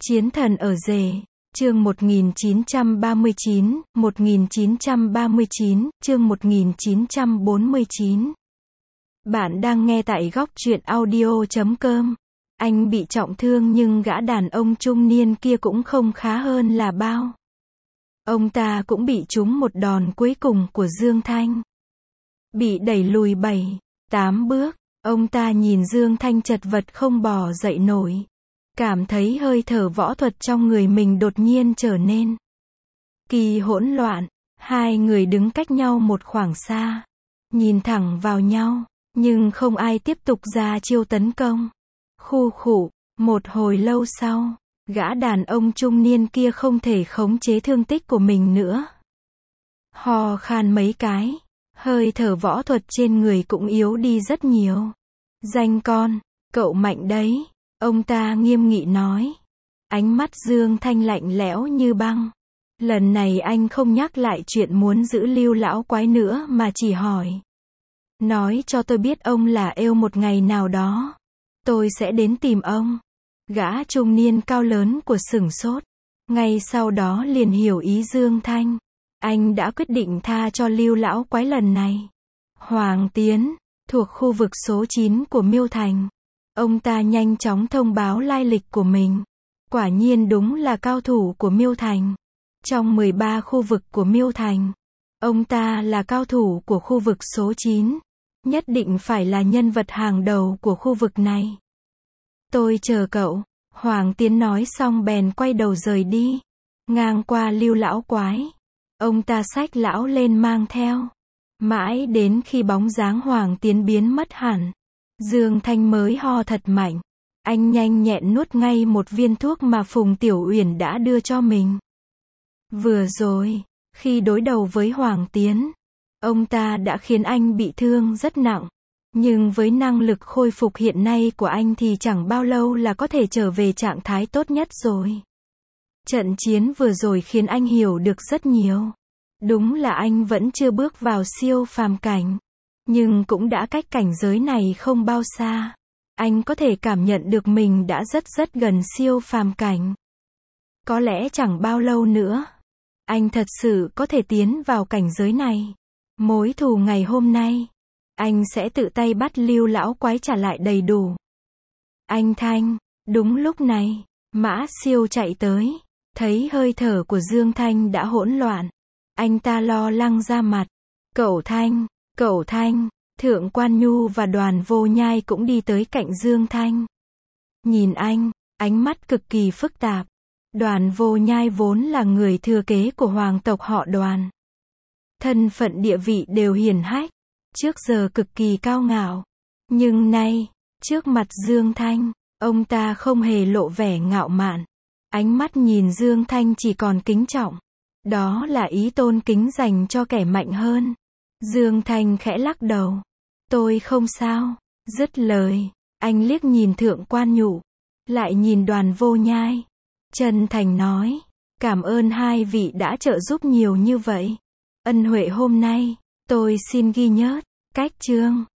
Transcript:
Chiến thần ở rể, chương 1939, chương 1949. Bạn đang nghe tại góc truyện audio.com. Anh bị trọng thương nhưng gã đàn ông trung niên kia cũng không khá hơn là bao. Ông ta cũng bị trúng một đòn cuối cùng của Dương Thanh. Bị đẩy lùi 7-8 bước, ông ta nhìn Dương Thanh chật vật không bò dậy nổi. Cảm thấy hơi thở võ thuật trong người mình đột nhiên trở nên kỳ hỗn loạn. Hai người đứng cách nhau một khoảng xa, nhìn thẳng vào nhau, nhưng không ai tiếp tục ra chiêu tấn công. Khu khụ, một hồi lâu sau, gã đàn ông trung niên kia không thể khống chế thương tích của mình nữa. Ho khan mấy cái, hơi thở võ thuật trên người cũng yếu đi rất nhiều. Danh con, cậu mạnh đấy. Ông ta nghiêm nghị nói. Ánh mắt Dương Thanh lạnh lẽo như băng. Lần này anh không nhắc lại chuyện muốn giữ Lưu lão quái nữa mà chỉ hỏi. Nói cho tôi biết ông là yêu một ngày nào đó. Tôi sẽ đến tìm ông. Gã trung niên cao lớn của sửng sốt. Ngay sau đó liền hiểu ý Dương Thanh. Anh đã quyết định tha cho Lưu lão quái lần này. Hoàng Tiến, thuộc khu vực số 9 của Miêu Thành. Ông ta nhanh chóng thông báo lai lịch của mình. Quả nhiên đúng là cao thủ của Miêu Thành. Trong 13 khu vực của Miêu Thành, ông ta là cao thủ của khu vực số 9. Nhất định phải là nhân vật hàng đầu của khu vực này. Tôi chờ cậu. Hoàng Tiến nói xong bèn quay đầu rời đi. Ngang qua Lưu lão quái. Ông ta xách lão lên mang theo. Mãi đến khi bóng dáng Hoàng Tiến biến mất hẳn, Dương Thanh mới ho thật mạnh. Anh nhanh nhẹn nuốt ngay một viên thuốc mà Phùng Tiểu Uyển đã đưa cho mình. Vừa rồi, khi đối đầu với Hoàng Tiến, ông ta đã khiến anh bị thương rất nặng. Nhưng với năng lực khôi phục hiện nay của anh thì chẳng bao lâu là có thể trở về trạng thái tốt nhất rồi. Trận chiến vừa rồi khiến anh hiểu được rất nhiều. Đúng là anh vẫn chưa bước vào siêu phàm cảnh, nhưng cũng đã cách cảnh giới này không bao xa. Anh có thể cảm nhận được mình đã rất gần siêu phàm cảnh. Có lẽ chẳng bao lâu nữa, anh thật sự có thể tiến vào cảnh giới này. Mối thù ngày hôm nay, anh sẽ tự tay bắt Lưu lão quái trả lại đầy đủ. Anh Thanh, đúng lúc này, Mã Siêu chạy tới, thấy hơi thở của Dương Thanh đã hỗn loạn. Anh ta lo lắng ra mặt. Cậu Thanh, Thượng Quan Nhu và Đoàn Vô Nhai cũng đi tới cạnh Dương Thanh. Nhìn anh, ánh mắt cực kỳ phức tạp. Đoàn Vô Nhai vốn là người thừa kế của hoàng tộc họ Đoàn. Thân phận địa vị đều hiển hách, trước giờ cực kỳ cao ngạo. Nhưng nay, trước mặt Dương Thanh, ông ta không hề lộ vẻ ngạo mạn. Ánh mắt nhìn Dương Thanh chỉ còn kính trọng. Đó là ý tôn kính dành cho kẻ mạnh hơn. Dương Thanh khẽ lắc đầu. Tôi không sao. Dứt lời, anh liếc nhìn Thượng Quan Nhu, lại nhìn Đoàn Vô Nhai. Chân thành nói, cảm ơn hai vị đã trợ giúp nhiều như vậy. Ân huệ hôm nay, tôi xin ghi nhớ. Cách chương